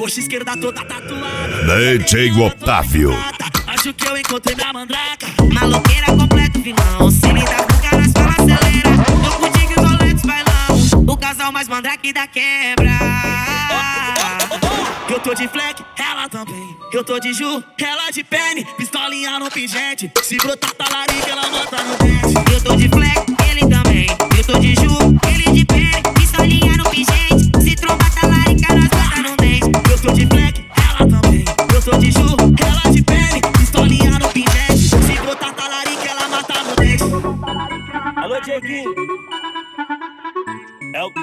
coxa esquerda toda tatuada. DJ Otávio. Acho que eu encontrei minha mandraca. Maloqueira completa o vilão. Se me dá com caras, fala acelera. Tô contigo e os roletes bailão. O casal mais mandrake da quebra. Eu tô de fleck, ela também. Eu tô de Ju, ela de pene. Pistolinha no pingente. Se brotar talarica, ela mata no dente. Eu tô de fleck, ele também. Eu tô de Ju, ele de pene. Pistolinha no pingente. Se trombar talarica, nós bota no dente. Eu tô de fleck, ela também. Eu tô de Ju, ela de pene. Pistolinha no pingente. Se brotar talarica, ela mata no dente. Alô, Dieguinho. É o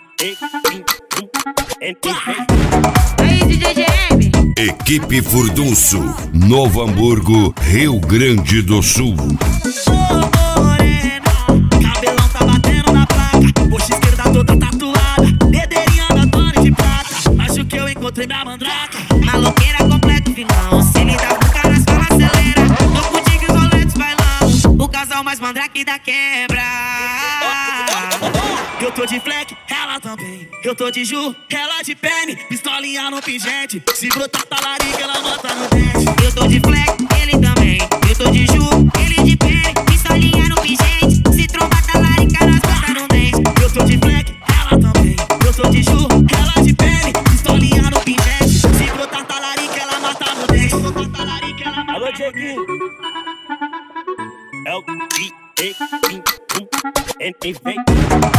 Aí, DJ GM. Equipe Furdunço, Novo Hamburgo, Rio Grande do Sul. Ô morena, cabelão tá batendo na placa. Coxa esquerda toda tatuada. Dedeirinha da Tony de prata. Acho que eu encontrei minha mandraca. Maloqueira completa o vilão. Se me dá com caras, fala acelera. Tô contigo e os roletes bailão. O casal mais mandrake da quebra. Eu tô de fleck, ela também. Eu tô de Ju, ela de pene. Pistolinha no pingente. Se brotar talarica, ela mata no dente. Eu tô de fleck, ele também. Eu tô de Ju, ele de pene. Pistolinha no pingente. Se trombar talarica, nós bota no dente. Eu tô de fleck, ela também. Eu tô de Ju, ela de pene. Pistolinha no pingente. Se brotar talarica, ela mata no dente. Alô, Dieguinho. É o